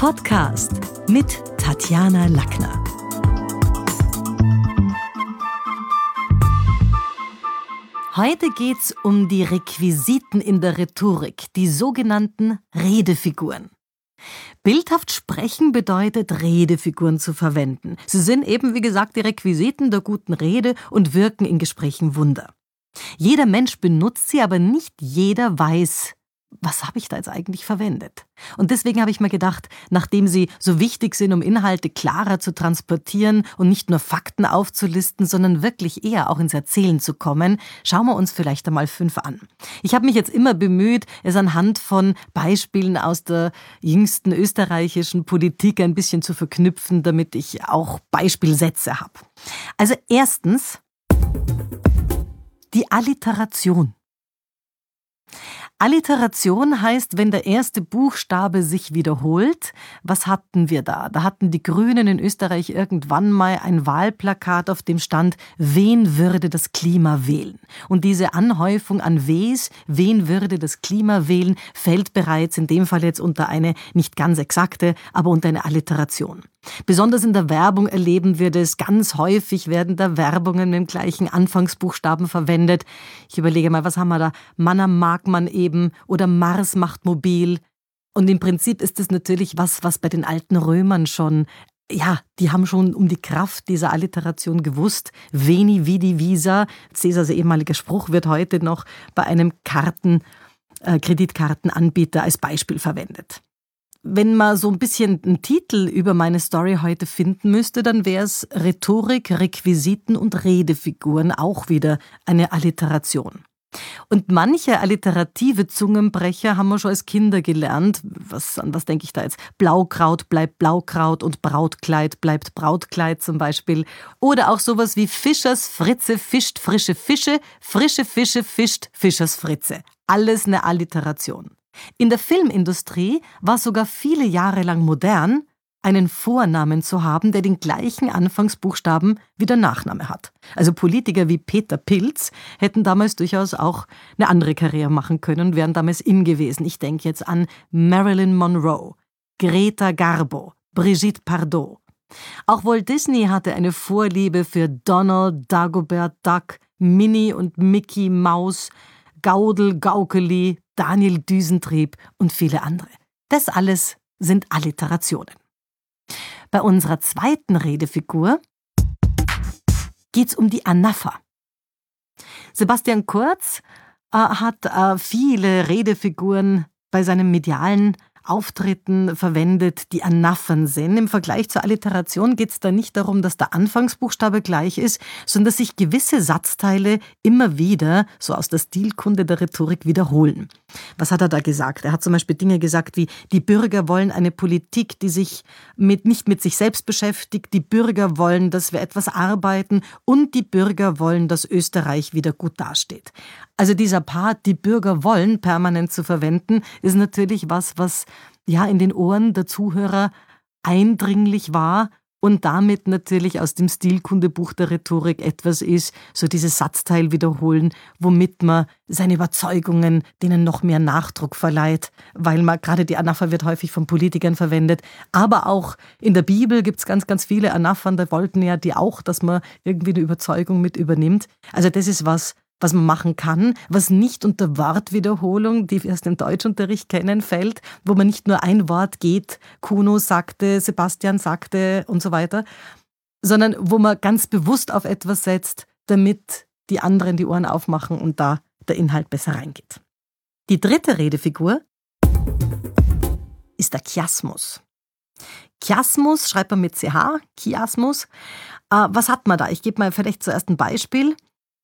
Podcast mit Tatjana Lackner. Heute geht's um die Requisiten in der Rhetorik, die sogenannten Redefiguren. Bildhaft sprechen bedeutet, Redefiguren zu verwenden. Sie sind eben, wie gesagt, die Requisiten der guten Rede und wirken in Gesprächen Wunder. Jeder Mensch benutzt sie, aber nicht jeder weiß, was habe ich da jetzt eigentlich verwendet? Und deswegen habe ich mir gedacht, nachdem sie so wichtig sind, um Inhalte klarer zu transportieren und nicht nur Fakten aufzulisten, sondern wirklich eher auch ins Erzählen zu kommen, schauen wir uns vielleicht einmal 5 an. Ich habe mich jetzt immer bemüht, es anhand von Beispielen aus der jüngsten österreichischen Politik ein bisschen zu verknüpfen, damit ich auch Beispielsätze habe. Also erstens, die Alliteration. Alliteration heißt, wenn der erste Buchstabe sich wiederholt. Was hatten wir da? Da hatten die Grünen in Österreich irgendwann mal ein Wahlplakat, auf dem stand, wen würde das Klima wählen? Und diese Anhäufung an Ws, wen würde das Klima wählen, fällt bereits in dem Fall jetzt unter eine nicht ganz exakte, aber unter eine Alliteration. Besonders in der Werbung erleben wir das. Ganz häufig werden da Werbungen mit dem gleichen Anfangsbuchstaben verwendet. Ich überlege mal, was haben wir da? Manna mag man eben oder Mars macht mobil. Und im Prinzip ist das natürlich was bei den alten Römern schon, ja, die haben schon um die Kraft dieser Alliteration gewusst. Veni, vidi, visa. Cäsars ehemaliger Spruch wird heute noch bei einem Kreditkartenanbieter als Beispiel verwendet. Wenn man so ein bisschen einen Titel über meine Story heute finden müsste, dann wäre es Rhetorik, Requisiten und Redefiguren, auch wieder eine Alliteration. Und manche alliterative Zungenbrecher haben wir schon als Kinder gelernt. An was denke ich da jetzt? Blaukraut bleibt Blaukraut und Brautkleid bleibt Brautkleid zum Beispiel. Oder auch sowas wie Fischers Fritze fischt frische Fische, frische Fische fischt Fischers Fritze. Alles eine Alliteration. In der Filmindustrie war es sogar viele Jahre lang modern, einen Vornamen zu haben, der den gleichen Anfangsbuchstaben wie der Nachname hat. Also Politiker wie Peter Pilz hätten damals durchaus auch eine andere Karriere machen können und wären damals in gewesen. Ich denke jetzt an Marilyn Monroe, Greta Garbo, Brigitte Bardot. Auch Walt Disney hatte eine Vorliebe für Donald, Dagobert Duck, Minnie und Mickey Maus, Gaudel, Gaukeli, Daniel Düsentrieb und viele andere. Das alles sind Alliterationen. Bei unserer zweiten Redefigur geht's um die Anapher. Sebastian Kurz hat viele Redefiguren bei seinen medialen Auftritten verwendet, die Anaphern sind. Im Vergleich zur Alliteration geht es da nicht darum, dass der Anfangsbuchstabe gleich ist, sondern dass sich gewisse Satzteile immer wieder, so aus der Stilkunde der Rhetorik, wiederholen. Was hat er da gesagt? Er hat zum Beispiel Dinge gesagt wie, die Bürger wollen eine Politik, die sich nicht mit sich selbst beschäftigt, die Bürger wollen, dass wir etwas arbeiten und die Bürger wollen, dass Österreich wieder gut dasteht. Also dieser Part, die Bürger wollen, permanent zu verwenden, ist natürlich was ja in den Ohren der Zuhörer eindringlich war und damit natürlich aus dem Stilkundebuch der Rhetorik etwas ist, so dieses Satzteil wiederholen, womit man seine Überzeugungen denen noch mehr Nachdruck verleiht, weil man, gerade die Anapher wird häufig von Politikern verwendet, aber auch in der Bibel gibt es ganz, ganz viele Anaphern, da wollten ja die auch, dass man irgendwie eine Überzeugung mit übernimmt. Also das ist was man machen kann, was nicht unter Wortwiederholung, die wir aus dem Deutschunterricht kennen, fällt, wo man nicht nur ein Wort geht, Kuno sagte, Sebastian sagte und so weiter, sondern wo man ganz bewusst auf etwas setzt, damit die anderen die Ohren aufmachen und da der Inhalt besser reingeht. Die dritte Redefigur ist der Chiasmus. Chiasmus schreibt man mit CH, Chiasmus. Was hat man da? Ich gebe mal vielleicht zuerst ein Beispiel.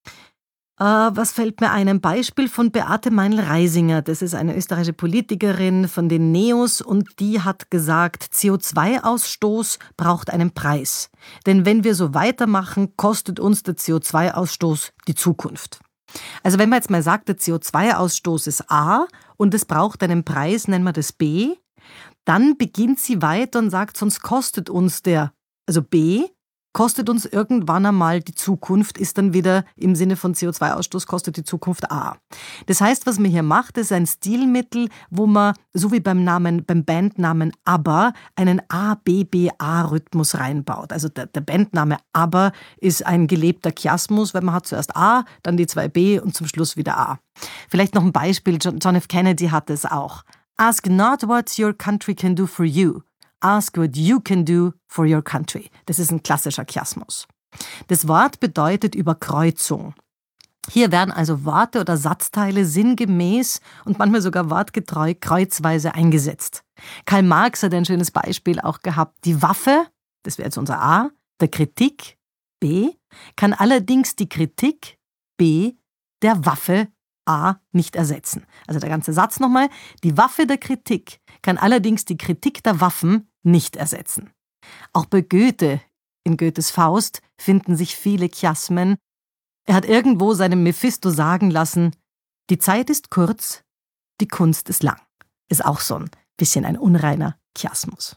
Was fällt mir ein? Ein Beispiel von Beate Meinl-Reisinger. Das ist eine österreichische Politikerin von den Neos und die hat gesagt, CO2-Ausstoß braucht einen Preis. Denn wenn wir so weitermachen, kostet uns der CO2-Ausstoß die Zukunft. Also wenn man jetzt mal sagt, der CO2-Ausstoß ist A und es braucht einen Preis, nennen wir das B, dann beginnt sie weiter und sagt, sonst kostet uns der, also B, kostet uns irgendwann einmal die Zukunft, ist dann wieder im Sinne von CO2-Ausstoß, kostet die Zukunft A. Das heißt, was man hier macht, ist ein Stilmittel, wo man, so wie beim Bandnamen ABBA, einen A-B-B-A-Rhythmus reinbaut. Also der Bandname ABBA ist ein gelebter Chiasmus, weil man hat zuerst A, dann die 2 B und zum Schluss wieder A. Vielleicht noch ein Beispiel, John F. Kennedy hatte es auch. Ask not what your country can do for you. Ask what you can do for your country. Das ist ein klassischer Chiasmus. Das Wort bedeutet Überkreuzung. Hier werden also Worte oder Satzteile sinngemäß und manchmal sogar wortgetreu kreuzweise eingesetzt. Karl Marx hat ein schönes Beispiel auch gehabt. Die Waffe, das wäre jetzt unser A, der Kritik, B, kann allerdings die Kritik, B, der Waffe, A, nicht ersetzen. Also der ganze Satz nochmal. Die Waffe der Kritik kann allerdings die Kritik der Waffen nicht ersetzen. Auch bei Goethe, in Goethes Faust, finden sich viele Chiasmen. Er hat irgendwo seinem Mephisto sagen lassen, die Zeit ist kurz, die Kunst ist lang. Ist auch so ein bisschen ein unreiner Chiasmus.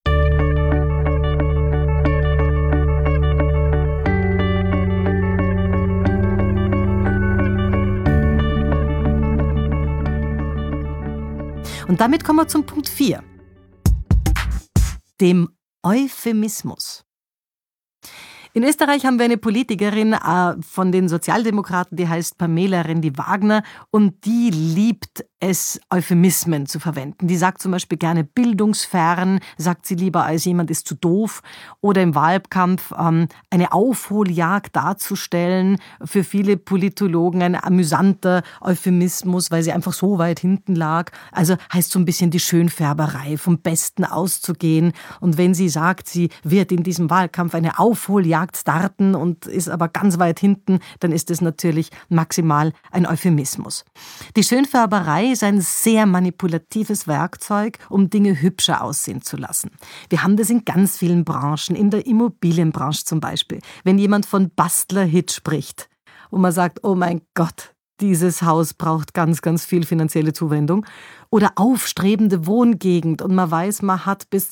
Und damit kommen wir zum Punkt 4. Dem Euphemismus. In Österreich haben wir eine Politikerin von den Sozialdemokraten, die heißt Pamela Rendi-Wagner und die liebt es, Euphemismen zu verwenden. Die sagt zum Beispiel gerne bildungsfern, sagt sie lieber als jemand ist zu doof, oder im Wahlkampf eine Aufholjagd darzustellen, für viele Politologen ein amüsanter Euphemismus, weil sie einfach so weit hinten lag. Also heißt so ein bisschen die Schönfärberei, vom Besten auszugehen. Und wenn sie sagt, sie wird in diesem Wahlkampf eine Aufholjagd starten und ist aber ganz weit hinten, dann ist es natürlich maximal ein Euphemismus. Die Schönfärberei ist ein sehr manipulatives Werkzeug, um Dinge hübscher aussehen zu lassen. Wir haben das in ganz vielen Branchen, in der Immobilienbranche zum Beispiel. Wenn jemand von Bastler-Hit spricht und man sagt, oh mein Gott, dieses Haus braucht ganz, ganz viel finanzielle Zuwendung. Oder aufstrebende Wohngegend und man weiß, man hat bis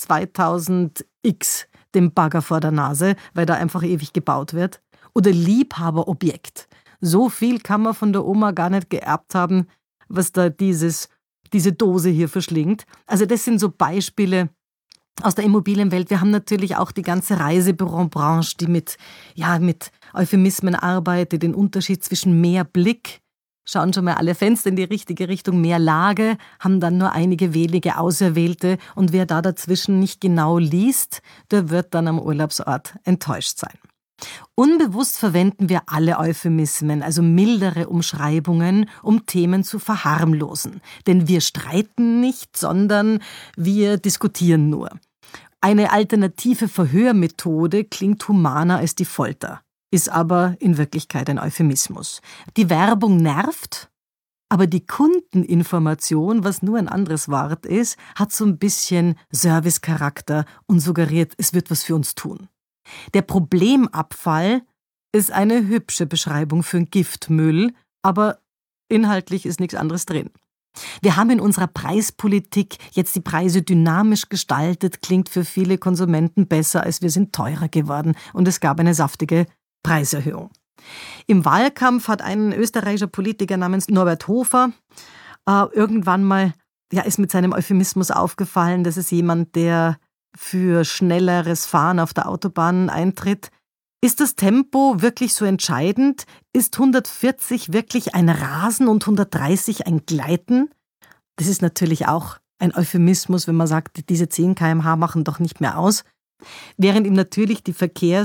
2000x den Bagger vor der Nase, weil da einfach ewig gebaut wird. Oder Liebhaberobjekt. So viel kann man von der Oma gar nicht geerbt haben, was da diese Dose hier verschlingt. Also das sind so Beispiele aus der Immobilienwelt. Wir haben natürlich auch die ganze Reisebürobranche, die mit Euphemismen arbeitet, den Unterschied zwischen mehr Blick, schauen schon mal alle Fenster in die richtige Richtung, mehr Lage, haben dann nur einige wenige Auserwählte und wer da dazwischen nicht genau liest, der wird dann am Urlaubsort enttäuscht sein. Unbewusst verwenden wir alle Euphemismen, also mildere Umschreibungen, um Themen zu verharmlosen. Denn wir streiten nicht, sondern wir diskutieren nur. Eine alternative Verhörmethode klingt humaner als die Folter, ist aber in Wirklichkeit ein Euphemismus. Die Werbung nervt, aber die Kundeninformation, was nur ein anderes Wort ist, hat so ein bisschen Servicecharakter und suggeriert, es wird was für uns tun. Der Problemabfall ist eine hübsche Beschreibung für einen Giftmüll, aber inhaltlich ist nichts anderes drin. Wir haben in unserer Preispolitik jetzt die Preise dynamisch gestaltet, klingt für viele Konsumenten besser, als wir sind teurer geworden und es gab eine saftige Preiserhöhung. Im Wahlkampf hat ein österreichischer Politiker namens Norbert Hofer irgendwann mal, ist mit seinem Euphemismus aufgefallen, das ist jemand, der für schnelleres Fahren auf der Autobahn eintritt. Ist das Tempo wirklich so entscheidend? Ist 140 wirklich ein Rasen und 130 ein Gleiten? Das ist natürlich auch ein Euphemismus, wenn man sagt, diese 10 km/h machen doch nicht mehr aus. Während ihm natürlich die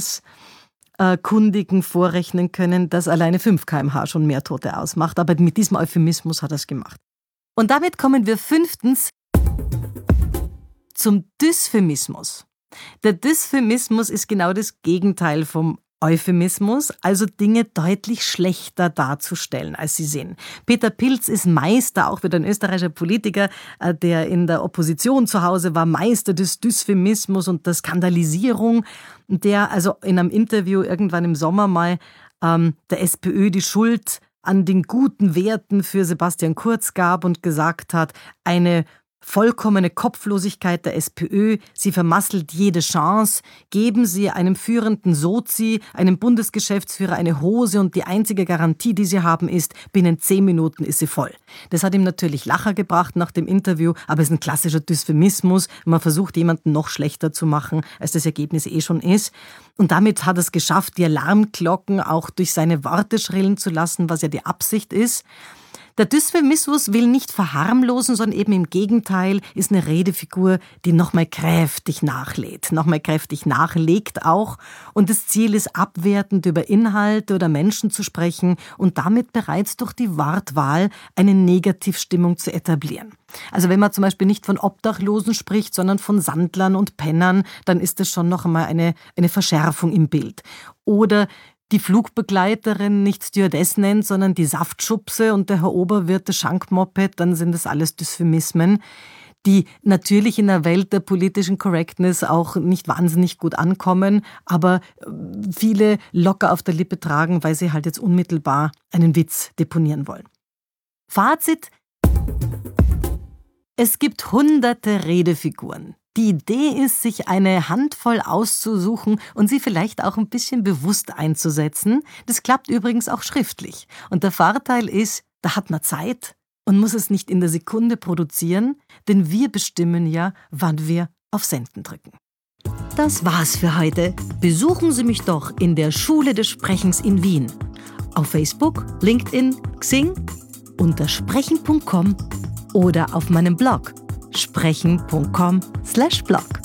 Verkehrskundigen vorrechnen können, dass alleine 5 km/h schon mehr Tote ausmacht. Aber mit diesem Euphemismus hat er es gemacht. Und damit kommen wir 5. zum Dysphemismus. Der Dysphemismus ist genau das Gegenteil vom Euphemismus, also Dinge deutlich schlechter darzustellen, als sie sind. Peter Pilz ist Meister, auch wieder ein österreichischer Politiker, der in der Opposition zu Hause war, Meister des Dysphemismus und der Skandalisierung, der also in einem Interview irgendwann im Sommer mal der SPÖ die Schuld an den guten Werten für Sebastian Kurz gab und gesagt hat, eine vollkommene Kopflosigkeit der SPÖ, sie vermasselt jede Chance, geben Sie einem führenden Sozi, einem Bundesgeschäftsführer eine Hose und die einzige Garantie, die Sie haben, ist, binnen 10 Minuten ist sie voll. Das hat ihm natürlich Lacher gebracht nach dem Interview, aber es ist ein klassischer Dysphemismus. Man versucht, jemanden noch schlechter zu machen, als das Ergebnis schon ist. Und damit hat er es geschafft, die Alarmglocken auch durch seine Worte schrillen zu lassen, was ja die Absicht ist. Der Dysphemismus will nicht verharmlosen, sondern eben im Gegenteil ist eine Redefigur, die nochmal kräftig nachlädt, nochmal kräftig nachlegt auch. Und das Ziel ist, abwertend über Inhalte oder Menschen zu sprechen und damit bereits durch die Wortwahl eine Negativstimmung zu etablieren. Also wenn man zum Beispiel nicht von Obdachlosen spricht, sondern von Sandlern und Pennern, dann ist das schon noch einmal eine Verschärfung im Bild. Oder die Flugbegleiterin nicht Stewardess nennt, sondern die Saftschubse und der Herr Oberwirt das Schankmoped, dann sind das alles Dysphemismen, die natürlich in der Welt der politischen Correctness auch nicht wahnsinnig gut ankommen, aber viele locker auf der Lippe tragen, weil sie halt jetzt unmittelbar einen Witz deponieren wollen. Fazit: Es gibt hunderte Redefiguren. Die Idee ist, sich eine Handvoll auszusuchen und sie vielleicht auch ein bisschen bewusst einzusetzen. Das klappt übrigens auch schriftlich. Und der Vorteil ist, da hat man Zeit und muss es nicht in der Sekunde produzieren, denn wir bestimmen ja, wann wir auf Senden drücken. Das war's für heute. Besuchen Sie mich doch in der Schule des Sprechens in Wien. Auf Facebook, LinkedIn, Xing, unter sprechen.com oder auf meinem Blog sprechen.com/blog.